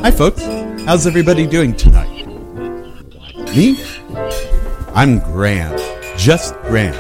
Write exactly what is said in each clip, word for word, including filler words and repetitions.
Hi folks, how's everybody doing tonight? Me? I'm grand, just grand.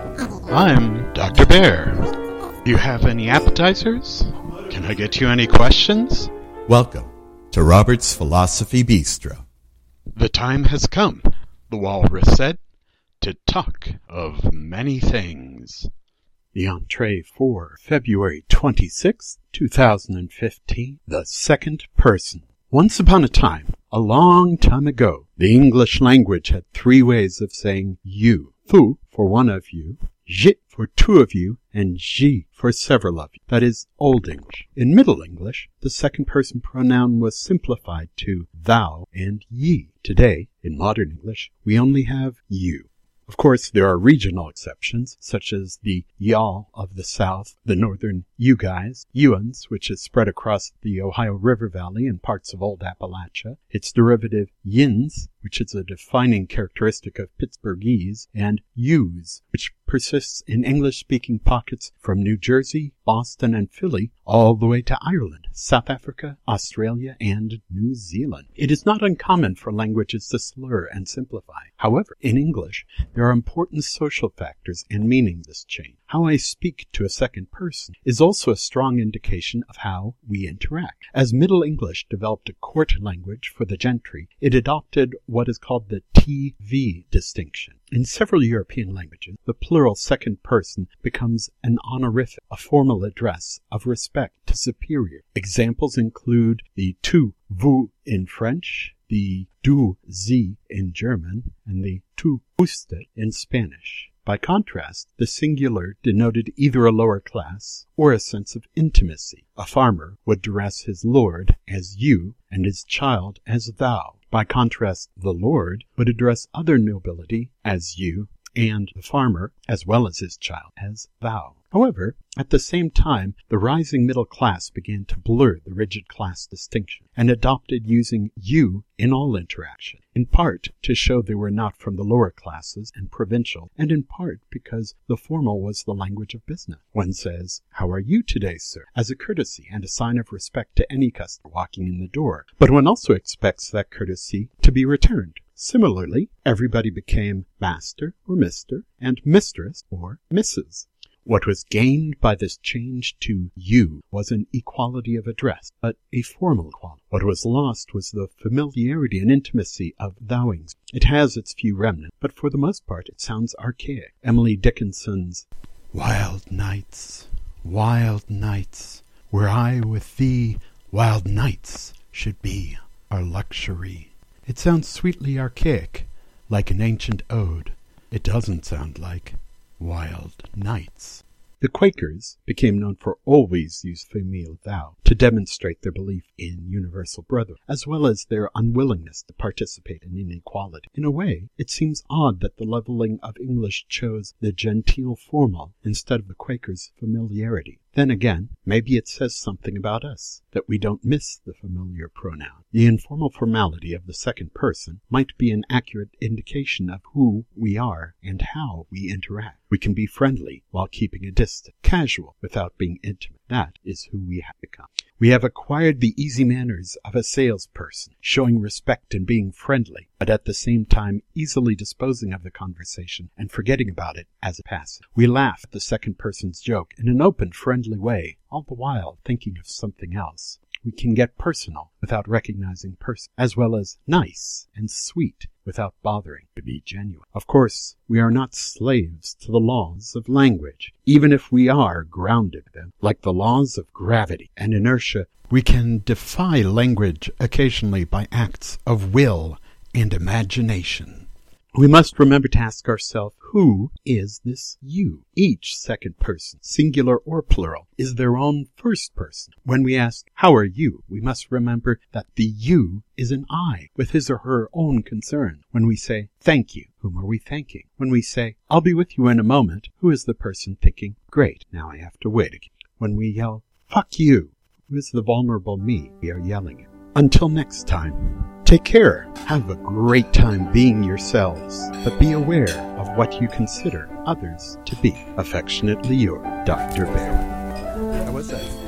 I'm Doctor Bear. You have any appetizers? Can I get you any questions? Welcome to Robert's Philosophy Bistro. The time has come, the walrus said, to talk of many things. The entree for February twenty-sixth, two thousand fifteen, the second person. Once upon a time, a long time ago, the English language had three ways of saying you. Vous for one of you, je for two of you, and je for several of you. That is Old English. In Middle English, the second person pronoun was simplified to thou and ye. Today, in modern English, we only have you. Of course, there are regional exceptions, such as the y'all of the South, the northern you guys, youans, which is spread across the Ohio River Valley and parts of Old Appalachia, its derivative yins, which is a defining characteristic of Pittsburghese, and yous, which persists in English-speaking pockets from New Jersey, Boston, and Philly, all the way to Ireland, South Africa, Australia, and New Zealand. It is not uncommon for languages to slur and simplify. However, in English, there are important social factors and meaning this change. How I speak to a second person is also a strong indication of how we interact. As Middle English developed a court language for the gentry, it adopted what is called the T V distinction. In several European languages, the plural second person becomes an honorific, a formal address of respect to superior. Examples include the tu, vous in French, the du, sie in German, and the tu, usted in Spanish. By contrast, the singular denoted either a lower class or a sense of intimacy. A farmer would address his lord as you and his child as thou. By contrast, the lord would address other nobility as you and the farmer, as well as his child, as thou. However, at the same time, the rising middle class began to blur the rigid class distinction and adopted using you in all interaction, in part to show they were not from the lower classes and provincial, and in part because the formal was the language of business. One says, "How are you today, sir?" as a courtesy and a sign of respect to any customer walking in the door, but one also expects that courtesy to be returned. Similarly, everybody became master or mister and mistress or missus What was gained by this change to you was an equality of address, but a formal equality. What was lost was the familiarity and intimacy of thouings. It has its few remnants, but for the most part it sounds archaic. Emily Dickinson's "Wild nights, wild nights, were I with thee, wild nights should be our luxury." It sounds sweetly archaic, like an ancient ode. It doesn't sound like wild nights. The Quakers became known for always use familial thou to demonstrate their belief in universal brotherhood, as well as their unwillingness to participate in inequality. In a way, it seems odd that the leveling of English chose the genteel formal instead of the Quakers' familiarity. Then again, maybe it says something about us, that we don't miss the familiar pronoun. The informal formality of the second person might be an accurate indication of who we are and how we interact. We can be friendly while keeping a distance, casual without being intimate. That is who we have become. We have acquired the easy manners of a salesperson, showing respect and being friendly, but at the same time easily disposing of the conversation and forgetting about it as it passes. We laugh at the second person's joke in an open, friendly way, all the while thinking of something else. We can get personal without recognizing person, as well as nice and sweet without bothering to be genuine. Of course, we are not slaves to the laws of language. Even if we are grounded in them, like the laws of gravity and inertia, we can defy language occasionally by acts of will and imagination. We must remember to ask ourselves, who is this you? Each second person, singular or plural, is their own first person. When we ask, how are you? We must remember that the you is an I, with his or her own concern. When we say, thank you, whom are we thanking? When we say, I'll be with you in a moment, who is the person thinking, great, now I have to wait again? When we yell, fuck you, who is the vulnerable me we are yelling at? Until next time, take care. Have a great time being yourselves, but be aware of what you consider others to be. Affectionately your Doctor Bear. How was that?